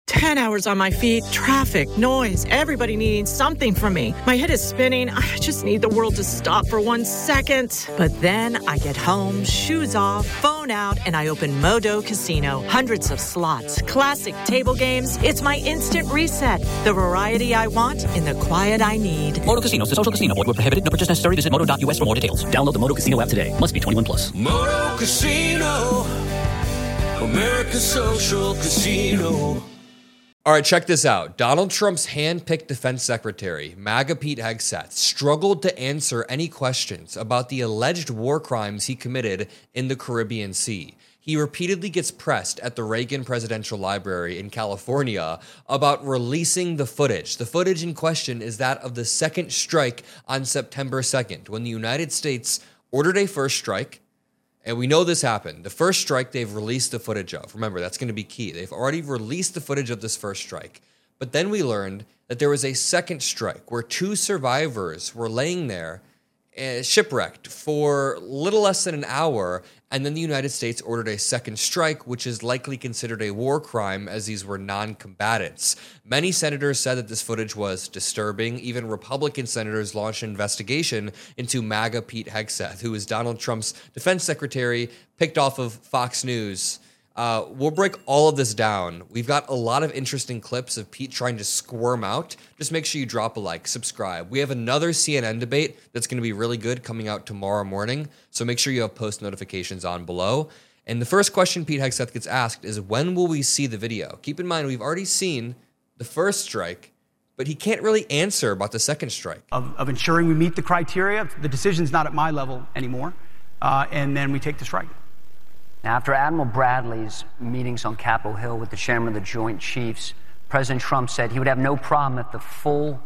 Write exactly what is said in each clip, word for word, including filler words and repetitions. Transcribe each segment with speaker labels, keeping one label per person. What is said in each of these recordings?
Speaker 1: Ten hours on my feet, traffic, noise, everybody needing something from me. My head is spinning. I just need the world to stop for one second. But then I get home, shoes off, phone out, and I open Modo Casino. Hundreds of slots, classic table games. It's my instant reset. The variety I want in the quiet I need.
Speaker 2: Modo Casino is a social casino. Void where prohibited. No purchase necessary. Visit modo dot u s for more details. Download the Modo Casino app today. Must be twenty-one plus.
Speaker 3: Modo Casino. America's social casino.
Speaker 4: All right, check this out. Donald Trump's hand-picked defense secretary, MAGA Pete Hegseth, struggled to answer any questions about the alleged war crimes he committed in the Caribbean Sea. He repeatedly gets pressed at the Reagan Presidential Library in California about releasing the footage. The footage in question is that of the second strike on September second, when the United States ordered a first strike. And we know this happened. The first strike they've released the footage of. Remember, that's going to be key. They've already released the footage of this first strike. But then we learned that there was a second strike where two survivors were laying there uh, shipwrecked for little less than an hour. And then the United States ordered a second strike, which is likely considered a war crime as these were non-combatants. Many senators said that this footage was disturbing. Even Republican senators launched an investigation into MAGA Pete Hegseth, who is Donald Trump's defense secretary, picked off of Fox News. Uh, we'll break all of this down. We've got a lot of interesting clips of Pete trying to squirm out. Just make sure you drop a like, subscribe. We have another C N N debate that's going to be really good coming out tomorrow morning, so make sure you have post notifications on below. And the first question Pete Hegseth gets asked is, when will we see the video? Keep in mind, we've already seen the first strike, but he can't really answer about the second strike.
Speaker 5: Of, of ensuring we meet the criteria. The decision's not at my level anymore, uh, and then we take the strike.
Speaker 6: Now, after Admiral Bradley's meetings on Capitol Hill with the chairman of the Joint Chiefs, President Trump said he would have no problem if the full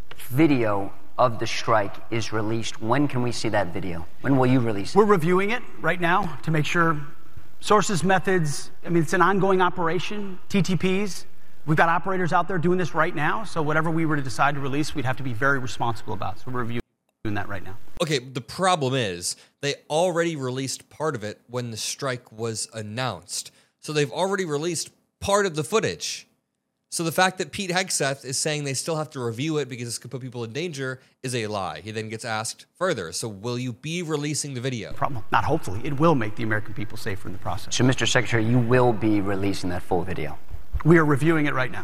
Speaker 6: video of the strike is released. When can we see that video? When will you release it?
Speaker 5: We're reviewing it right now to make sure sources, methods, I mean, it's an ongoing operation, T T Ps. We've got operators out there doing this right now, so whatever we were to decide to release, we'd have to be very responsible about. So we're reviewing that right now.
Speaker 4: Okay, the problem is they already released part of it when the strike was announced. So they've already released part of the footage. So the fact that Pete Hegseth is saying they still have to review it because this could put people in danger is a lie. He then gets asked further, so will you be releasing the video?
Speaker 5: Problem. Not hopefully. It will make the American people safer in the process.
Speaker 6: So, Mister Secretary, you will be releasing that full video?
Speaker 5: We are reviewing it right now.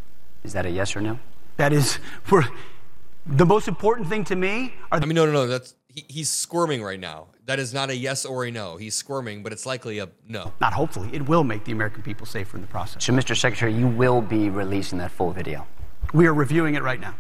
Speaker 6: Is that a yes or no?
Speaker 5: That is, we're... The most important thing to me are...
Speaker 4: I mean, no, no, no. That's he, he's squirming right now. That is not a yes or a no. He's squirming, but it's likely a no.
Speaker 5: Not hopefully. It will make the American people safer in the process.
Speaker 6: So, Mister Secretary, you will be releasing that full video?
Speaker 5: We are reviewing it right now.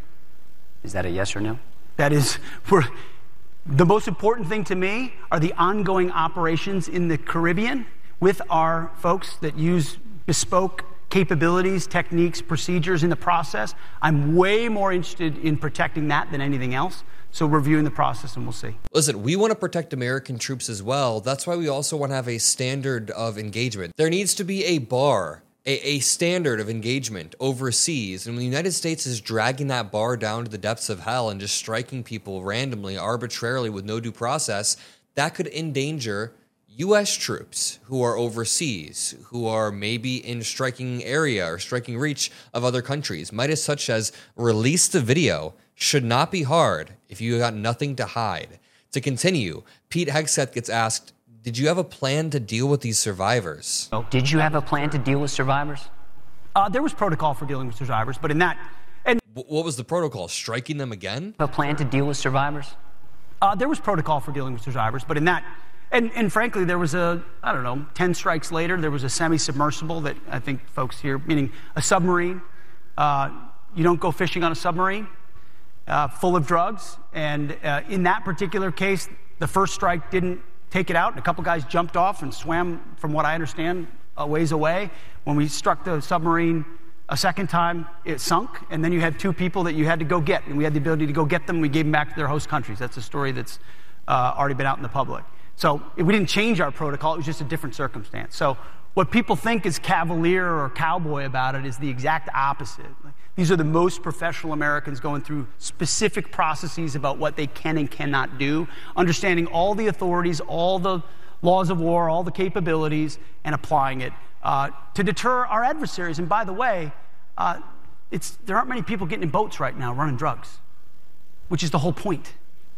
Speaker 6: Is that a yes or no?
Speaker 5: That is, we're... The most important thing to me are the ongoing operations in the Caribbean with our folks that use bespoke capabilities, techniques, procedures in the process. I'm way more interested in protecting that than anything else. So reviewing the process and we'll see.
Speaker 4: Listen, we want to protect American troops as well. That's why we also want to have a standard of engagement. There needs to be a bar, a, a standard of engagement overseas. And when the United States is dragging that bar down to the depths of hell and just striking people randomly, arbitrarily with no due process, that could endanger U S troops who are overseas, who are maybe in striking area or striking reach of other countries. Might as such as release the video should not be hard if you got nothing to hide. To continue, Pete Hegseth gets asked, did you have a plan to deal with these survivors?
Speaker 6: Oh, did you have a plan to deal with survivors?
Speaker 5: Uh, there was protocol for dealing with survivors, but in that... and
Speaker 4: What was the protocol? Striking them again?
Speaker 6: A plan to deal with survivors?
Speaker 5: Uh, there was protocol for dealing with survivors, but in that... And, and frankly, there was a, I don't know, ten strikes later, there was a semi-submersible that I think folks here, meaning a submarine. Uh, you don't go fishing on a submarine uh, full of drugs. And uh, in that particular case, the first strike didn't take it out. A couple guys jumped off and swam, from what I understand, a ways away. When we struck the submarine a second time, it sunk. And then you had two people that you had to go get. And we had the ability to go get them. We gave them back to their host countries. That's a story that's uh, already been out in the public. So we didn't change our protocol, it was just a different circumstance. So what people think is cavalier or cowboy about it is the exact opposite. These are the most professional Americans going through specific processes about what they can and cannot do, understanding all the authorities, all the laws of war, all the capabilities, and applying it uh, to deter our adversaries. And by the way, uh, it's, there aren't many people getting in boats right now running drugs, which is the whole point.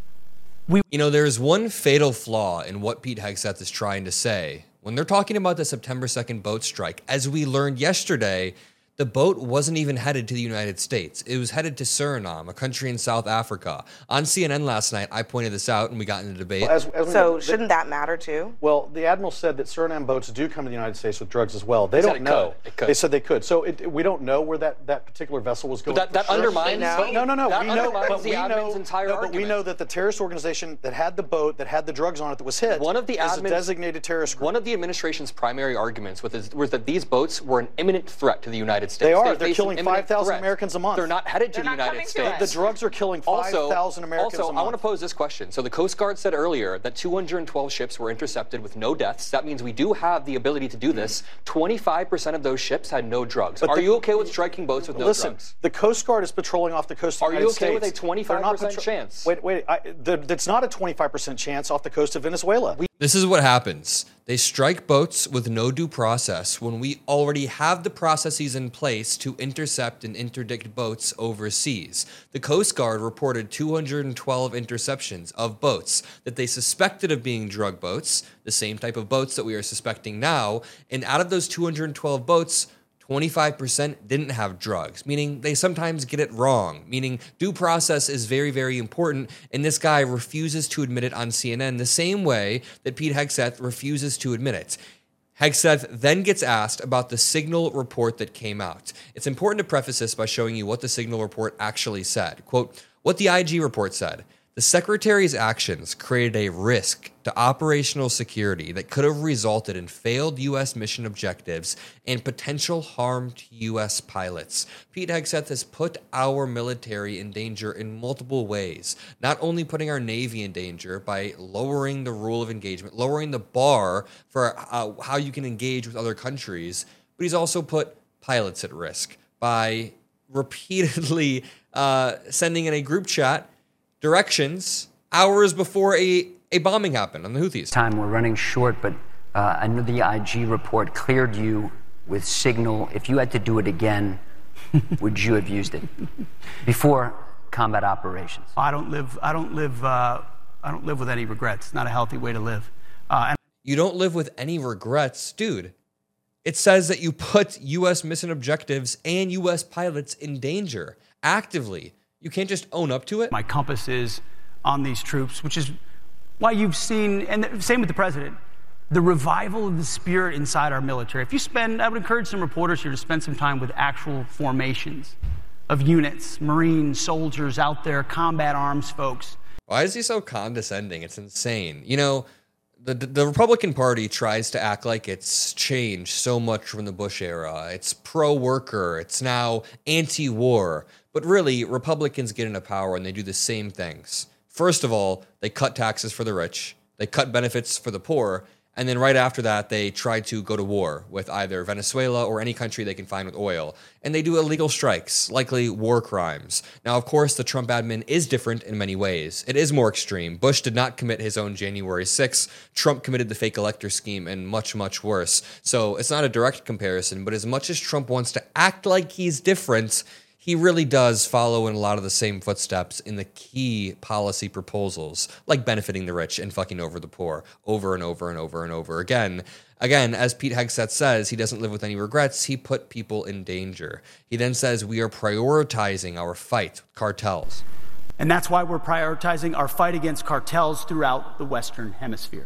Speaker 5: We-
Speaker 4: you know, there's one fatal flaw in what Pete Hegseth is trying to say. When they're talking about the September second boat strike, as we learned yesterday, the boat wasn't even headed to the United States. It was headed to Suriname, a country in South Africa. On C N N last night, I pointed this out and we got into debate.
Speaker 7: Well, as, as we
Speaker 8: so
Speaker 7: know,
Speaker 8: shouldn't
Speaker 7: the,
Speaker 8: that matter too?
Speaker 7: Well, the Admiral said that Suriname boats do come to the United States with drugs as well. They
Speaker 9: They
Speaker 7: don't
Speaker 9: said it
Speaker 7: know.
Speaker 9: could. It could.
Speaker 7: They said they could. So it, we don't know where that, that particular vessel was going.
Speaker 9: But that, that
Speaker 7: for sure.
Speaker 9: undermines.
Speaker 8: No.
Speaker 7: No, no, no.
Speaker 9: That
Speaker 7: we know,
Speaker 9: undermines
Speaker 7: but
Speaker 9: the
Speaker 7: we
Speaker 9: admin's
Speaker 7: know,
Speaker 9: entire
Speaker 7: no, but we
Speaker 9: argument.
Speaker 7: know that the terrorist organization that had the boat that had the drugs on it that was hit
Speaker 9: One of the
Speaker 7: is a
Speaker 9: admin's-
Speaker 7: designated terrorist group.
Speaker 9: One of the administration's primary arguments was, was that these boats were an imminent threat to the United States.
Speaker 7: They are.
Speaker 9: They
Speaker 7: They're
Speaker 9: face
Speaker 7: killing
Speaker 9: an imminent
Speaker 7: five thousand
Speaker 9: threat.
Speaker 7: Americans a month.
Speaker 9: They're not headed to
Speaker 8: They're
Speaker 9: the
Speaker 8: not
Speaker 9: United
Speaker 8: coming to
Speaker 9: States.
Speaker 8: us.
Speaker 7: The drugs are killing five thousand Americans
Speaker 9: also,
Speaker 7: a month.
Speaker 9: I want to pose this question. So the Coast Guard said earlier that two hundred twelve ships were intercepted with no deaths. That means we do have the ability to do this. twenty-five percent of those ships had no drugs.
Speaker 7: But
Speaker 9: are
Speaker 7: the-
Speaker 9: you okay with striking boats with no
Speaker 7: Listen,
Speaker 9: drugs?
Speaker 7: the Coast Guard is patrolling off the coast of the
Speaker 9: Are
Speaker 7: United
Speaker 9: you okay
Speaker 7: States.
Speaker 9: with a twenty-five
Speaker 7: They're not
Speaker 9: percent
Speaker 7: patro-
Speaker 9: chance?
Speaker 7: Wait, wait. I, the, that's not a twenty-five percent chance off the coast of Venezuela. We,
Speaker 4: This is what happens. They strike boats with no due process when we already have the processes in place to intercept and interdict boats overseas. The Coast Guard reported two hundred twelve interceptions of boats that they suspected of being drug boats, the same type of boats that we are suspecting now, and out of those two hundred twelve boats, twenty-five percent didn't have drugs, meaning they sometimes get it wrong, meaning due process is very, very important, and this guy refuses to admit it on C N N the same way that Pete Hegseth refuses to admit it. Hegseth then gets asked about the Signal report that came out. It's important to preface this by showing you what the Signal report actually said. Quote, what the I G report said: the Secretary's actions created a risk to operational security that could have resulted in failed U S mission objectives and potential harm to U S pilots. Pete Hegseth has put our military in danger in multiple ways, not only putting our Navy in danger by lowering the rule of engagement, lowering the bar for uh, how you can engage with other countries, but he's also put pilots at risk by repeatedly uh, sending in a group chat directions hours before a, a bombing happened on the Houthis.
Speaker 6: Time, we're running short, but uh, I know the I G report cleared you with Signal. If you had to do it again, would you have used it before combat operations?
Speaker 5: I don't live. I don't live. Uh, I don't live with any regrets. It's not a healthy way to live. Uh, and
Speaker 4: You don't live with any regrets, dude. It says that you put U S mission objectives and U S pilots in danger actively. You can't just own up to it.
Speaker 5: my compass is on these troops, which is why you've seen, and the same with the president, the revival of the spirit inside our military. If you spend, I would encourage some reporters here to spend some time with actual formations of units, Marines, soldiers out there, combat arms folks.
Speaker 4: Why is he so condescending? It's insane. You know, the the Republican Party tries to act like it's changed so much from the Bush era. It's pro-worker. It's now anti-war. But really, Republicans get into power and they do the same things. First of all, they cut taxes for the rich. They cut benefits for the poor. And then right after that, they try to go to war with either Venezuela or any country they can find with oil. And they do illegal strikes, likely war crimes. Now, of course, the Trump admin is different in many ways. It is more extreme. Bush did not commit his own January sixth. Trump committed the fake elector scheme and much, much worse. So it's not a direct comparison, but as much as Trump wants to act like he's different, he really does follow in a lot of the same footsteps in the key policy proposals, like benefiting the rich and fucking over the poor, over and over and over and over again. Again, as Pete Hegseth says, he doesn't live with any regrets. He put people in danger. He then says we are prioritizing our fight with cartels.
Speaker 5: And that's why we're prioritizing our fight against cartels throughout the Western Hemisphere.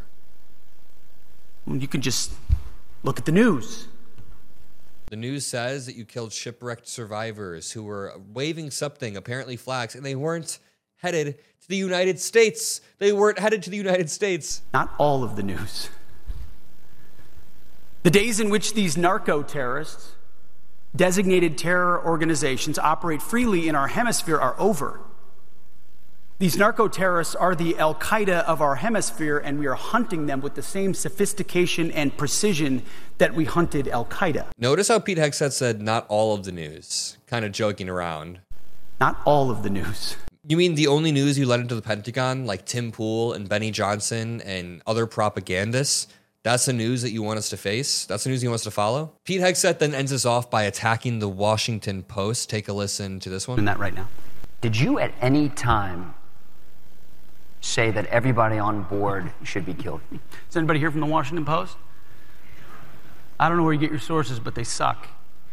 Speaker 5: You can just look at the news.
Speaker 4: The news says that you killed shipwrecked survivors who were waving something, apparently flags, and they weren't headed to the United States. They weren't headed to the United States.
Speaker 5: Not all of the news. The days in which these narco-terrorists, designated terror organizations, operate freely in our hemisphere are over. These narco-terrorists are the Al-Qaeda of our hemisphere, and we are hunting them with the same sophistication and precision that we hunted Al-Qaeda.
Speaker 4: Notice how Pete Hegseth said not all of the news, kind of joking around.
Speaker 5: Not all of the news.
Speaker 4: You mean the only news you let into the Pentagon, like Tim Pool and Benny Johnson and other propagandists? That's the news that you want us to face? That's the news you want us to follow? Pete Hegseth then ends us off by attacking the Washington Post. Take a listen to this one.
Speaker 5: In that right now.
Speaker 6: Did you at any time say that everybody on board should be killed?
Speaker 5: Is anybody here from the Washington Post? I don't know where you get your sources, but they suck.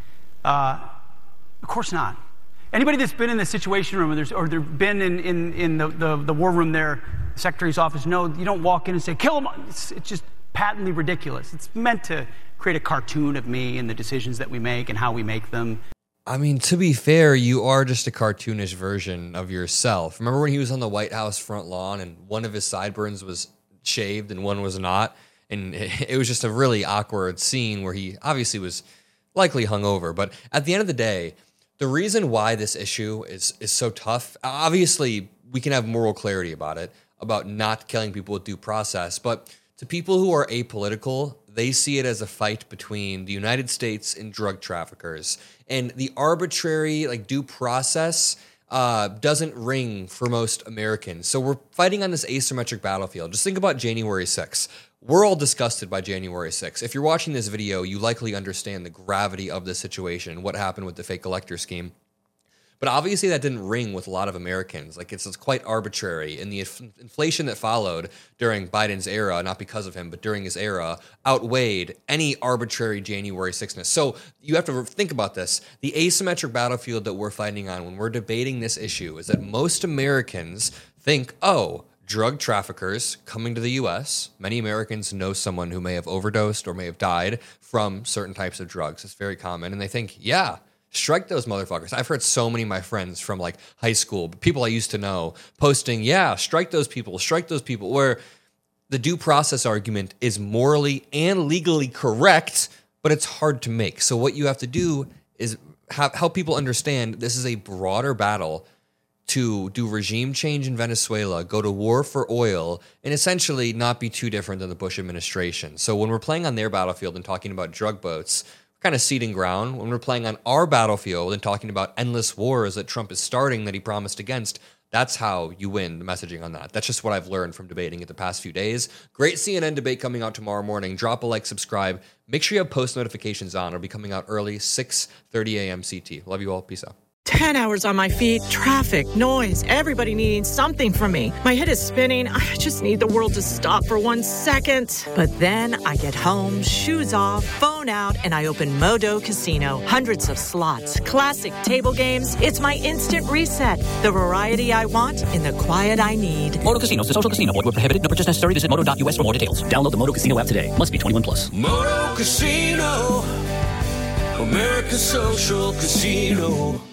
Speaker 5: Uh, of course not. Anybody that's been in the Situation Room or, there's, or they've been in, in, in the, the, the war room there, the Secretary's office, no, you don't walk in and say, kill him. It's, it's just patently ridiculous. It's meant to create a cartoon of me and the decisions that we make and how we make them.
Speaker 4: I mean, to be fair, you are just a cartoonish version of yourself. Remember when he was on the White House front lawn and one of his sideburns was shaved and one was not? And it was just a really awkward scene where he obviously was likely hungover. But at the end of the day, the reason why this issue is, is so tough, obviously we can have moral clarity about it, about not killing people with due process. But to people who are apolitical, they see it as a fight between the United States and drug traffickers. And the arbitrary like due process uh, doesn't ring for most Americans. So we're fighting on this asymmetric battlefield. Just think about January sixth. We're all disgusted by January sixth. If you're watching this video, you likely understand the gravity of the situation, what happened with the fake elector scheme. But obviously that didn't ring with a lot of Americans. Like it's, it's quite arbitrary. And the inf- inflation that followed during Biden's era, not because of him, but during his era, outweighed any arbitrary January sixth-ness. So you have to think about this. The asymmetric battlefield that we're fighting on when we're debating this issue is that most Americans think, oh, drug traffickers coming to the U S. Many Americans know someone who may have overdosed or may have died from certain types of drugs. It's very common. And they think, yeah, strike those motherfuckers. I've heard so many of my friends from like high school, people I used to know, posting, yeah, strike those people, strike those people, where the due process argument is morally and legally correct, but it's hard to make. So what you have to do is have, help people understand this is a broader battle to do regime change in Venezuela, go to war for oil, and essentially not be too different than the Bush administration. So when we're playing on their battlefield and talking about drug boats, kind of ceding ground. When we're playing on our battlefield and talking about endless wars that Trump is starting that he promised against, that's how you win the messaging on that. That's just what I've learned from debating it the past few days. Great C N N debate coming out tomorrow morning. Drop a like, subscribe. Make sure you have post notifications on. It'll be coming out early, six thirty a.m. C T. Love you all. Peace out.
Speaker 1: ten hours on my feet, traffic, noise, everybody needing something from me. My head is spinning. I just need the world to stop for one second. But then I get home, shoes off, phone out, and I open Modo Casino. Hundreds of slots, classic table games. It's my instant reset. The variety I want in the quiet I need.
Speaker 2: Modo Casino, the social casino. Void where prohibited. No purchase necessary. Visit modo dot u s for more details. Download the Modo Casino app today. Must be twenty-one plus.
Speaker 3: Moto Casino, America's social casino.